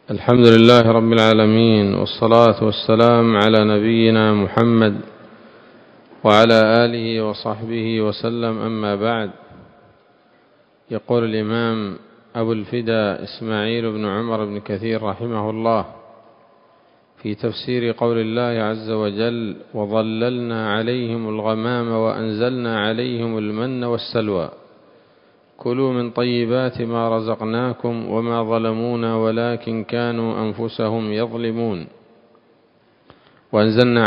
الحمد لله رب العالمين، والصلاة والسلام على نبينا محمد وعلى آله وصحبه وسلم. أما بعد، يقول الإمام أبو الفدا إسماعيل بن عمر بن كثير رحمه الله في تفسير قول الله عز وجل: وظللنا عليهم الغمام وأنزلنا عليهم المن والسلوى كلوا من طيبات ما رزقناكم وما ظلمونا ولكن كانوا أنفسهم يظلمون. وأنزلنا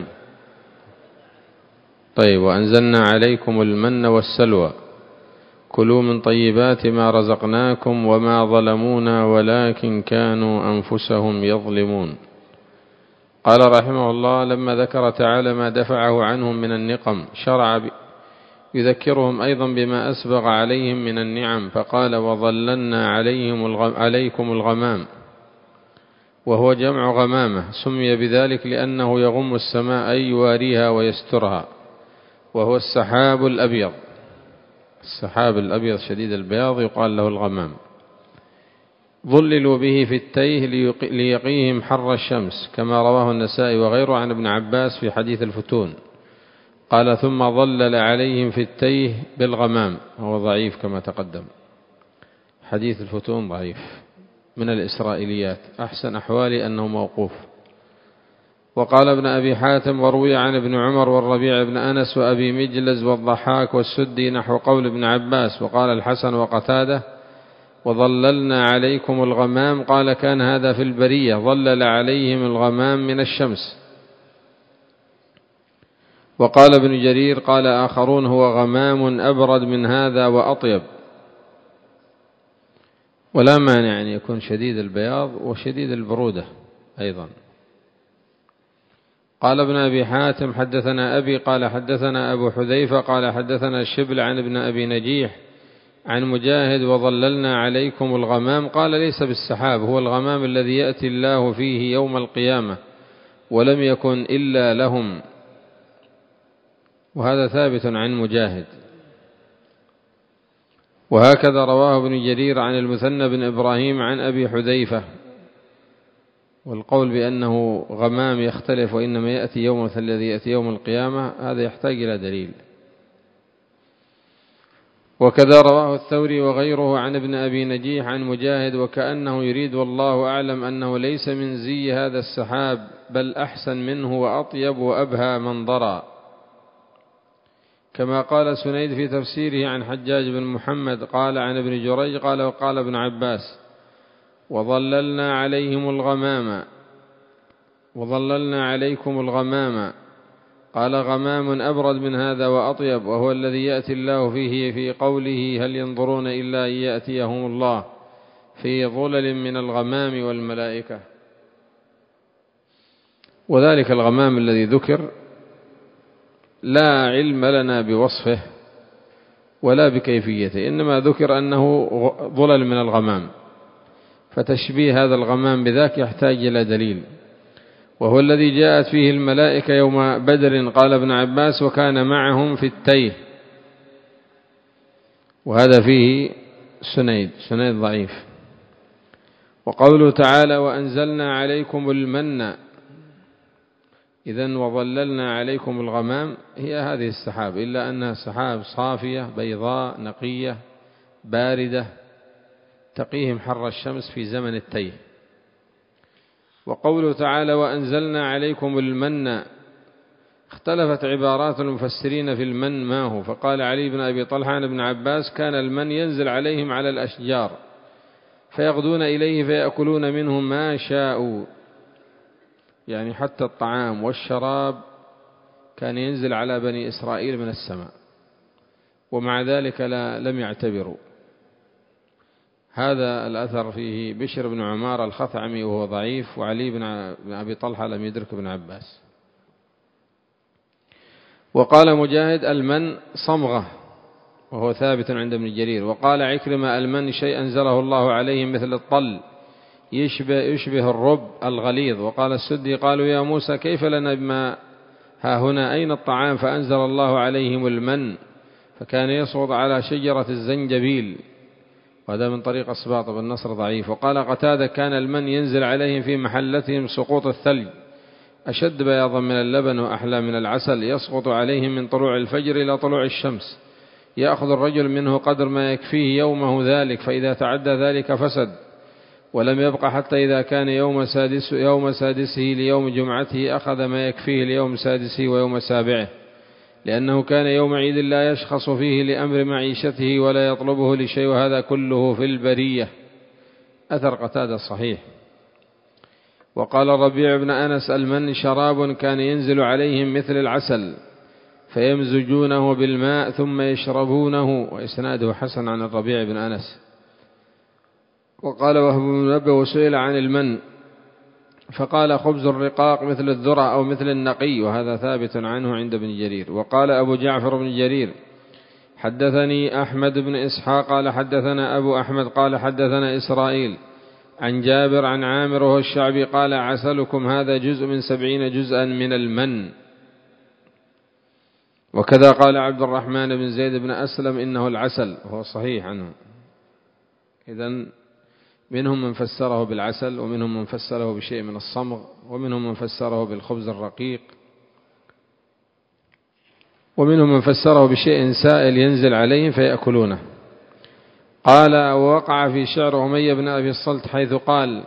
عليكم المن والسلوى كلوا من طيبات ما رزقناكم وما ظلمونا ولكن كانوا أنفسهم يظلمون. قال رحمه الله: لما ذكر تعالى ما دفعه عنهم من النقم شرع يذكرهم أيضا بما أسبغ عليهم من النعم، فقال: وظللنا عليكم الغمام، وهو جمع غمامة، سمي بذلك لأنه يغم السماء أي يواريها ويسترها، وهو السحاب الأبيض. السحاب الأبيض شديد البياض يقال له الغمام. ظللوا به في التيه ليقيهم حر الشمس، كما رواه النسائي وغيره عن ابن عباس في حديث الفتون. قال: ثم ظلل عليهم في التيه بالغمام. هو ضعيف كما تقدم، حديث الفتون ضعيف من الإسرائيليات، أحسن أحوالي أنه موقوف. وقال ابن أبي حاتم: وروي عن ابن عمر والربيع بن أنس وأبي مجلز والضحاك والسدي نحو قول ابن عباس. وقال الحسن وقتاده: وظللنا عليكم الغمام، قال: كان هذا في البرية، ظلل عليهم الغمام من الشمس. وقال ابن جرير: قال آخرون: هو غمام أبرد من هذا وأطيب. ولا مانع أن يكون شديد البياض وشديد البرودة أيضا. قال ابن أبي حاتم: حدثنا أبي قال حدثنا أبو حذيفة قال حدثنا الشبل عن ابن أبي نجيح عن مجاهد: وظللنا عليكم الغمام، قال: ليس بالسحاب، هو الغمام الذي يأتي الله فيه يوم القيامة، ولم يكن إلا لهم. وهذا ثابت عن مجاهد. وهكذا رواه ابن جرير عن المثنى بن إبراهيم عن أبي حذيفة. والقول بأنه غمام يختلف، وإنما يأتي يوم مثل الذي يأتي يوم القيامة، هذا يحتاج إلى دليل. وكذا رواه الثوري وغيره عن ابن أبي نجيح عن مجاهد، وكأنه يريد والله أعلم أنه ليس من زي هذا السحاب، بل أحسن منه وأطيب وأبهى منظرا، كما قال سنيد في تفسيره عن حجاج بن محمد قال عن ابن جريج قال: وقال ابن عباس: وظللنا عليكم الغمام، قال: غمام أبرد من هذا وأطيب، وهو الذي يأتي الله فيه في قوله: هل ينظرون إلا أن يأتيهم الله في ظلل من الغمام والملائكة. وذلك الغمام الذي ذكر لا علم لنا بوصفه ولا بكيفيته، إنما ذكر أنه ظلل من الغمام، فتشبيه هذا الغمام بذاك يحتاج إلى دليل. وهو الذي جاءت فيه الملائكة يوم بدر، قال ابن عباس: وكان معهم في التيه. وهذا فيه سنيد ضعيف. وقوله تعالى: وأنزلنا عليكم المن، إذن وظللنا عليكم الغمام هي هذه السحاب، إلا أنها سحاب صافية بيضاء نقية باردة تقيهم حر الشمس في زمن التيه. وقوله تعالى: وأنزلنا عليكم المن، اختلفت عبارات المفسرين في المن ما هو، فقال علي بن أبي طلحة عن ابن عباس: كان المن ينزل عليهم على الأشجار فيغدون إليه فيأكلون منه ما شاءوا، يعني حتى الطعام والشراب كان ينزل على بني إسرائيل من السماء، ومع ذلك لم يعتبروا. هذا الأثر فيه بشر بن عمار الخثعمي وهو ضعيف، وعلي بن أبي طلحة لم يدرك ابن عباس. وقال مجاهد: المن صمغة، وهو ثابت عند ابن جرير. وقال عكرمة: المن شيء أنزله الله عليهم مثل الطل يشبه الرب الغليظ. وقال السدي: قالوا يا موسى كيف لنا بما ها هنا، أين الطعام؟ فأنزل الله عليهم المن، فكان يصعد على شجرة الزنجبيل، وهذا من طريق أسباط بن نصر ضعيف. وقال قتادة كان المن ينزل عليهم في محلتهم سقوط الثلج أشد بياضا من اللبن وأحلى من العسل، يسقط عليهم من طلوع الفجر إلى طلوع الشمس، يأخذ الرجل منه قدر ما يكفيه يومه ذلك، فإذا تعدى ذلك فسد، ولم يبق حتى إذا كان يوم سادسه ليوم جمعته أخذ ما يكفيه ليوم سادسه ويوم سابعه، لأنه كان يوم عيد لا يشخص فيه لأمر معيشته ولا يطلبه لشيء، وهذا كله في البرية. أثر قتادة صحيح. وقال الربيع بن أنس المن شراب كان ينزل عليهم مثل العسل فيمزجونه بالماء ثم يشربونه، وإسناده حسن عن الربيع بن أنس. وقال وهب بن منبه وسئل عن المن فقال خبز الرقاق مثل الذرة أو مثل النقي، وهذا ثابت عنه عند ابن جرير. وقال أبو جعفر بن جرير حدثني أحمد بن إسحاق قال حدثنا أبو أحمد قال حدثنا إسرائيل عن جابر عن عامر وهو الشعبي قال عسلكم هذا جزء من 70 جزءا من المن. وكذا قال عبد الرحمن بن زيد بن أسلم إنه العسل، وهو صحيح عنه. إذن منهم من فسره بالعسل، ومنهم من فسره بشيء من الصمغ، ومنهم من فسره بالخبز الرقيق، ومنهم من فسره بشيء سائل ينزل عليهم فيأكلونه. قال ووقع في شعر أمية بن أبي الصلت حيث قال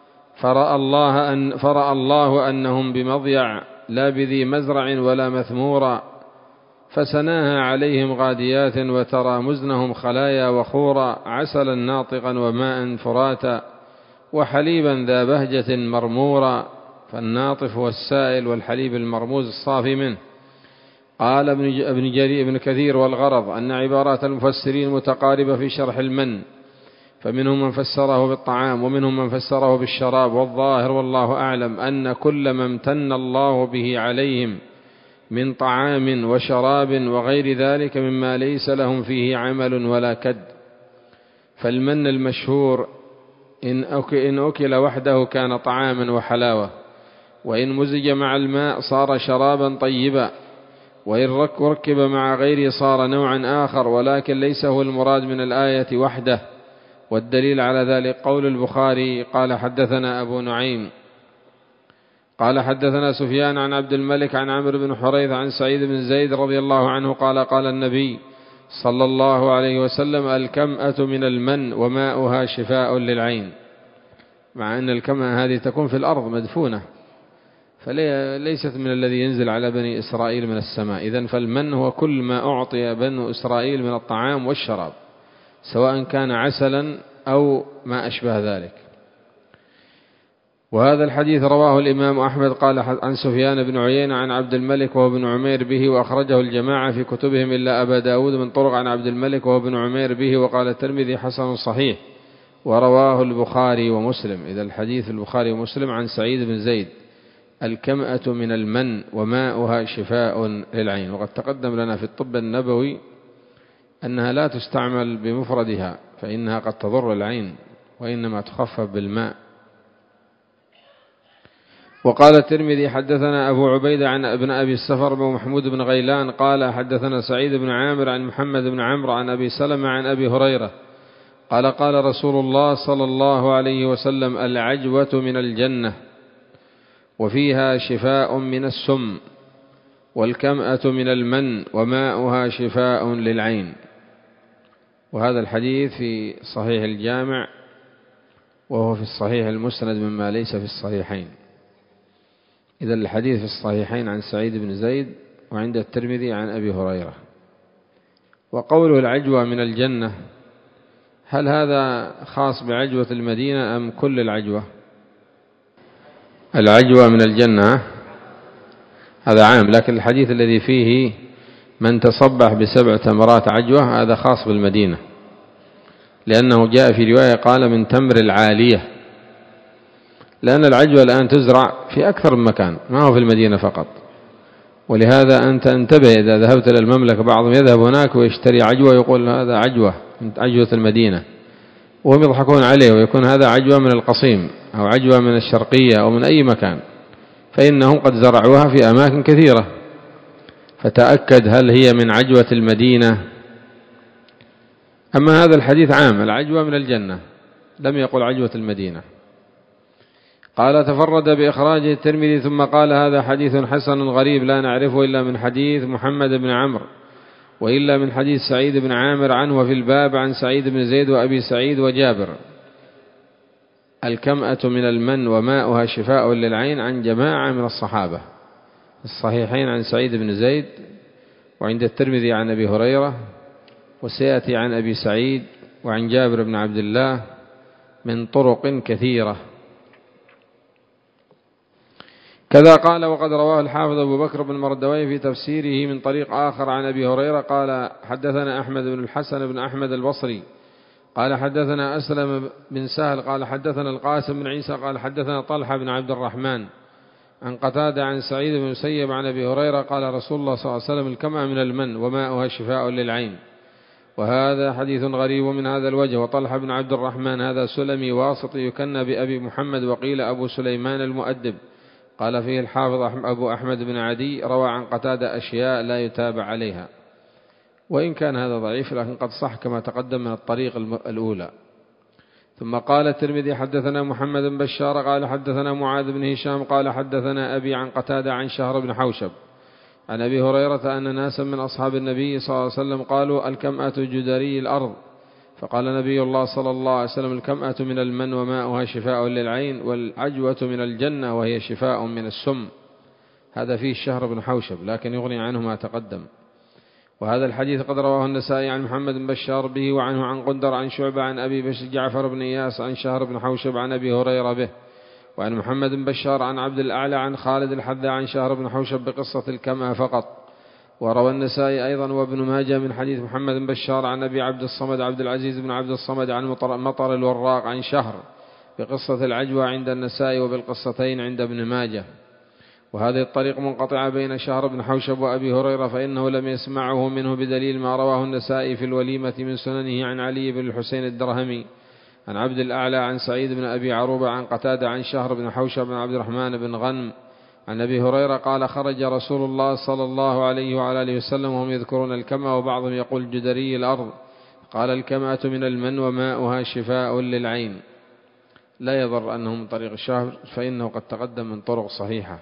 فرأى الله أنهم بمضيع لا بذي مزرع ولا مثمورا، فسناها عليهم غاديات وترى مزنهم خلايا وخورا، عسلا ناطقا وماء فراتا وحليبا ذا بهجة مرمورا، فالناطف هو السائل والحليب المرموز الصافي منه. قال ابن كثير والغرض أن عبارات المفسرين متقاربة في شرح المن، فمنهم من فسره بالطعام ومنهم من فسره بالشراب، والظاهر والله أعلم أن كل ما امتن الله به عليهم من طعام وشراب وغير ذلك مما ليس لهم فيه عمل ولا كد. فالمن المشهور إن أكل وحده كان طعاما وحلاوة، وإن مزج مع الماء صار شرابا طيبا، وإن ركب مع غيره صار نوعا آخر، ولكن ليس هو المراد من الآية وحده. والدليل على ذلك قول البخاري قال حدثنا أبو نعيم قال حدثنا سفيان عن عبد الملك عن عمرو بن حريث عن سعيد بن زيد رضي الله عنه قال قال النبي صلى الله عليه وسلم الكمأة من المن وماؤها شفاء للعين، مع أن الكمأة هذه تكون في الأرض مدفونة، فليست من الذي ينزل على بني إسرائيل من السماء. إذن فالمن هو كل ما أعطي بنو إسرائيل من الطعام والشراب، سواء كان عسلا أو ما أشبه ذلك. وهذا الحديث رواه الإمام أحمد قال عن سفيان بن عيينة عن عبد الملك وهو بن عمير به، وأخرجه الجماعة في كتبهم إلا أبا داود من طرق عن عبد الملك وهو بن عمير به، وقال الترمذي حسن صحيح، ورواه البخاري ومسلم. إذا الحديث البخاري ومسلم عن سعيد بن زيد الكمأة من المن وماؤها شفاء للعين. وقد تقدم لنا في الطب النبوي أنها لا تستعمل بمفردها فإنها قد تضر العين، وإنما تخفف بالماء. وقال الترمذي حدثنا أبو عبيدة عن ابن أبي السفر بن محمود بن غيلان قال حدثنا سعيد بن عامر عن محمد بن عمرو عن أبي سلمة عن أبي هريرة قال قال رسول الله صلى الله عليه وسلم العجوة من الجنة وفيها شفاء من السم، والكمأة من المن وماؤها شفاء للعين. وهذا الحديث في صحيح الجامع، وهو في الصحيح المسند مما ليس في الصحيحين. إذا الحديث في الصحيحين عن سعيد بن زيد، وعند الترمذي عن أبي هريرة. وقوله العجوة من الجنة، هل هذا خاص بعجوة المدينة أم كل العجوة؟ العجوة من الجنة هذا عام، لكن الحديث الذي فيه من تصبح ب7 تمرات عجوة هذا خاص بالمدينة، لأنه جاء في رواية قال من تمر العالية، لأن العجوة الآن تزرع في أكثر من مكان، ما هو في المدينة فقط. ولهذا أنت انتبه إذا ذهبت إلى المملكة، بعضهم يذهب هناك ويشتري عجوة يقول هذا عجوة من عجوة المدينة، وهم يضحكون عليه، ويكون هذا عجوة من القصيم أو عجوة من الشرقية أو من أي مكان، فإنهم قد زرعوها في أماكن كثيرة. فتأكد هل هي من عجوة المدينة أما هذا الحديث عام، العجوة من الجنة، لم يقل عجوة المدينة. قال تفرد بإخراجه الترمذي ثم قال هذا حديث حسن غريب لا نعرفه إلا من حديث محمد بن عمرو وإلا من حديث سعيد بن عامر عنه وفي الباب عن سعيد بن زيد وأبي سعيد وجابر. الكمأة من المن وماؤها شفاء للعين عن جماعة من الصحابة، الصحيحين عن سعيد بن زيد وعند الترمذي عن أبي هريرة، وسيأتي عن أبي سعيد وعن جابر بن عبد الله من طرق كثيرة. كذا قال وقد رواه الحافظ أبو بكر بن مردويه في تفسيره من طريق آخر عن أبي هريرة قال حدثنا أحمد بن الحسن بن أحمد البصري قال حدثنا أسلم بن سهل قال حدثنا القاسم بن عيسى قال حدثنا طلحة بن عبد الرحمن عن قتادة عن سعيد بن مسيب عن أبي هريرة قال رسول الله صلى الله عليه وسلم الكمأة من المن وماؤها شفاء للعين. وهذا حديث غريب من هذا الوجه. وطلحة بن عبد الرحمن هذا سلمي واسطي يكنى بأبي محمد وقيل أبو سليمان المؤدب. قال فيه الحافظ أبو أحمد بن عدي روى عن قتادة أشياء لا يتابع عليها، وإن كان هذا ضعيف لكن قد صح كما تقدم من الطريق الأولى. ثم قال الترمذي حدثنا محمد بن بشار قال حدثنا معاذ بن هشام قال حدثنا أبي عن قتادة عن شهر بن حوشب عن أبي هريرة أن ناسا من أصحاب النبي صلى الله عليه وسلم قالوا الكمأة جدري الأرض، فقال نبي الله صلى الله عليه وسلم الكمأة من المن وماؤها شفاء للعين والعجوة من الجنة وهي شفاء من السم. هذا فيه الشهر بن حوشب لكن يغني عنه ما تقدم. وهذا الحديث قد رواه النسائي عن محمد بن بشار به وعنه عن قندر عن شعبة عن أبي بشر جعفر بن إياس عن شهر بن حوشب عن أبي هريرة به، وعن محمد بن بشار عن عبد الأعلى عن خالد الحذاء عن شهر بن حوشب بقصة الكمأة فقط. وروى النسائي أيضا وابن ماجه من حديث محمد بن بشار عن أبي عبد الصمد عبد العزيز بن عبد الصمد عن مطر الوراق عن شهر بقصة العجوة عند النسائي وبالقصتين عند ابن ماجه. وهذه الطريق منقطعة بين شهر بن حوشب وأبي هريرة فإنه لم يسمعه منه بدليل ما رواه النسائي في الوليمة من سننه عن علي بن الحسين الدرهمي عن عبد الأعلى عن سعيد بن أبي عروبة عن قتادة عن شهر بن حوشب بن عبد الرحمن بن غنم عن أبي هريرة قال خرج رسول الله صلى الله عليه وعلى آله وسلم وهم يذكرون الكمأة وبعضهم يقول جدري الأرض، قال الكمأة من المن وماؤها شفاء للعين. لا يضر أنه من طريق الشهر فإنه قد تقدم من طرق صحيحة.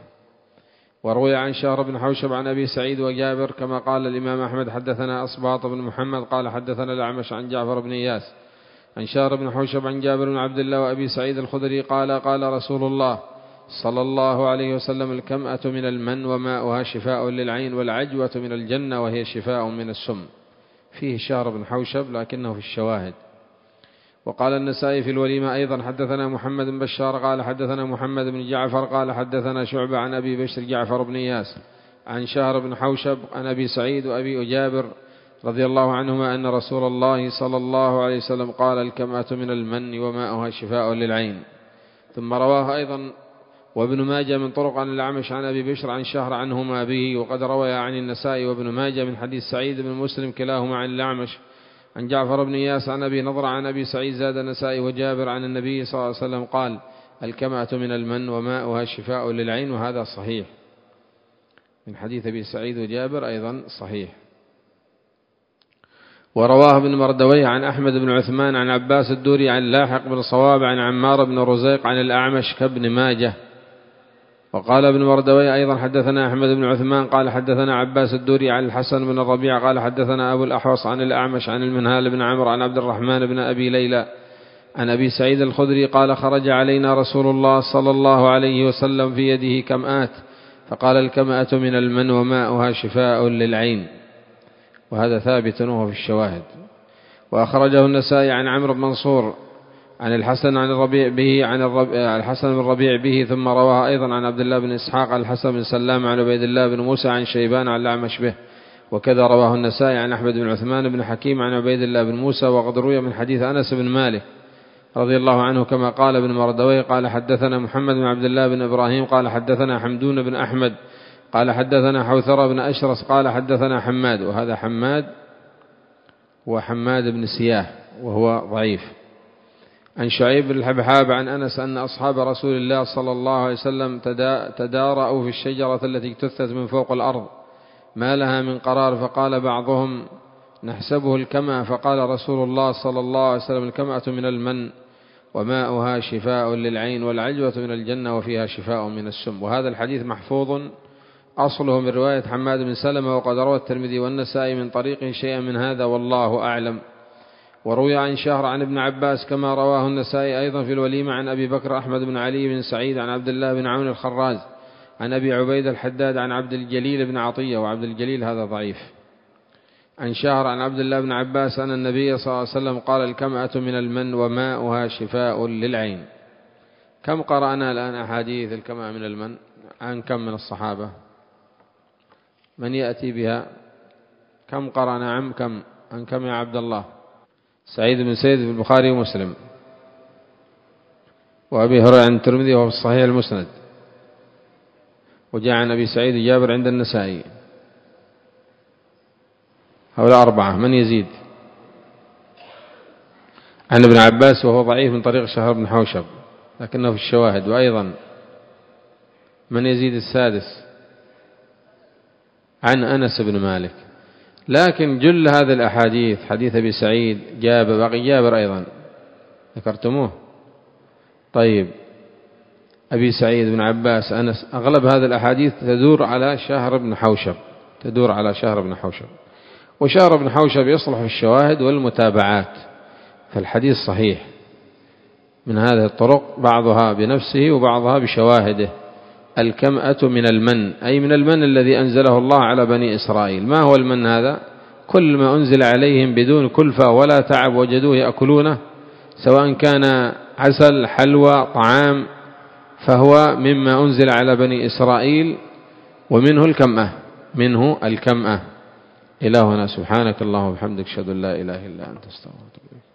وروي عن شهر بن حوشب عن أبي سعيد وجابر كما قال الإمام أحمد حدثنا أصباط بن محمد قال حدثنا الأعمش عن جعفر بن إياس عن شهر بن حوشب عن جابر بن عبد الله وأبي سعيد الخدري قال قال رسول الله صلى الله عليه وسلم الكمأة من المن وماؤها شفاء للعين والعجوة من الجنة وهي شفاء من السم. فيه شهر بن حوشب لكنه في الشواهد. وقال النسائي في الوليمة أيضا حدثنا محمد بن بشار قال حدثنا محمد بن جعفر قال حدثنا شعبة عن أبي بشر جعفر بن إياس عن شهر بن حوشب عن أبي سعيد وأبي أجابر رضي الله عنهما أن رسول الله صلى الله عليه وسلم قال الكمأة من المن وماؤها شفاء للعين. ثم رواه أيضا وابن ماجه من طرق عن الأعمش عن أبي بشر عن شهر عنهما به. وقد روى عن النسائي وابن ماجه من حديث سعيد بن مسلم كلاهما عن الأعمش عن جعفر بن إياس عن أبي نضر عن أبي سعيد زاد النسائي وجابر عن النبي صلى الله عليه وسلم قال الكمأة من المن وماؤها شفاء للعين. وهذا صحيح من حديث أبي سعيد وجابر أيضا صحيح. ورواه ابن مردويه عن أحمد بن عثمان عن عباس الدوري عن لاحق بن صواب عن عمار بن رزيق عن الأعمش كابن ماجه. وقال ابن مردويه أيضا حدثنا أحمد بن عثمان قال حدثنا عباس الدوري عن الحسن بن الربيع قال حدثنا أبو الأحوص عن الأعمش عن المنهال بن عمرو عن عبد الرحمن بن أبي ليلى عن أبي سعيد الخدري قال خرج علينا رسول الله صلى الله عليه وسلم في يده كمآت فقال الكمأة من المن وماؤها شفاء للعين. وهذا ثابت وهو في الشواهد. وأخرجه النسائي عن عمرو بن منصور عن الحسن عن الربيع به عن الحسن بن الربيع به. ثم رواه أيضا عن عبد الله بن إسحاق عن الحسن بن سلام عن عبيد الله بن موسى عن شيبان عن الأعمش به. وكذا رواه النسائي عن أحمد بن عثمان بن حكيم عن عبيد الله بن موسى. وقد روي من حديث أنس بن مالك رضي الله عنه كما قال ابن مردويه قال حدثنا محمد بن عبد الله بن إبراهيم قال حدثنا حمدون بن أحمد قال حدثنا حوثر بن أشرس قال حدثنا حماد. وهذا حماد وحماد بن سياه وهو ضعيف. عن شعيب بن الحبحاب عن أنس أن أصحاب رسول الله صلى الله عليه وسلم تدارأوا في الشجرة التي اجتثت من فوق الأرض ما لها من قرار. فقال بعضهم نحسبه الكمأ، فقال رسول الله صلى الله عليه وسلم: الكمأة من المن وماؤها شفاء للعين، والعجوة من الجنة وفيها شفاء من السم. وهذا الحديث محفوظ أصله من رواية حماد بن سلمة، وقد روى الترمذي والنسائي من طريق شيئا من هذا والله أعلم. وروي عن شهر عن ابن عباس كما رواه النسائي أيضا في الوليمة عن أبي بكر أحمد بن علي بن سعيد عن عبد الله بن عون الخراز عن أبي عبيد الحداد عن عبد الجليل بن عطية، وعبد الجليل هذا ضعيف، عن شهر عن عبد الله بن عباس أن النبي صلى الله عليه وسلم قال: الكمأة من المن وماؤها شفاء للعين. كم قرأنا الآن أحاديث الكمأة من المن؟ عن كم من الصحابة؟ من يأتي بها؟ كم قرأنا عن كم يا عبد الله؟ سعيد بن سيد في البخاري ومسلم، وأبي هريرة عند الترمذي وهو في الصحيح المسند، وجاء عن أبي سعيد وجابر عند النسائي. هؤلاء 4. من يزيد؟ عن ابن عباس وهو ضعيف من طريق شهر بن حوشب لكنه في الشواهد. وأيضا من يزيد السادس؟ عن أنس بن مالك. لكن جل هذه الأحاديث حديث أبي سعيد، باقي جابر أيضا ذكرتموه. طيب، أبي سعيد بن عباس أنس، أغلب هذه الأحاديث تدور على شهر بن حوشب، وشهر بن حوشب يصلح في الشواهد والمتابعات، فالحديث صحيح من هذه الطرق، بعضها بنفسه وبعضها بشواهده. الكمأة من المن، أي من المن الذي أنزله الله على بني إسرائيل. ما هو المن هذا؟ كل ما أنزل عليهم بدون كلفة ولا تعب وجدوه يأكلونه، سواء كان عسل، حلوى، طعام، فهو مما أنزل على بني إسرائيل، ومنه الكمأة. إلهنا سبحانك اللهم وبحمدك، أشهد أن لا إله إلا أنت، أستغفرك.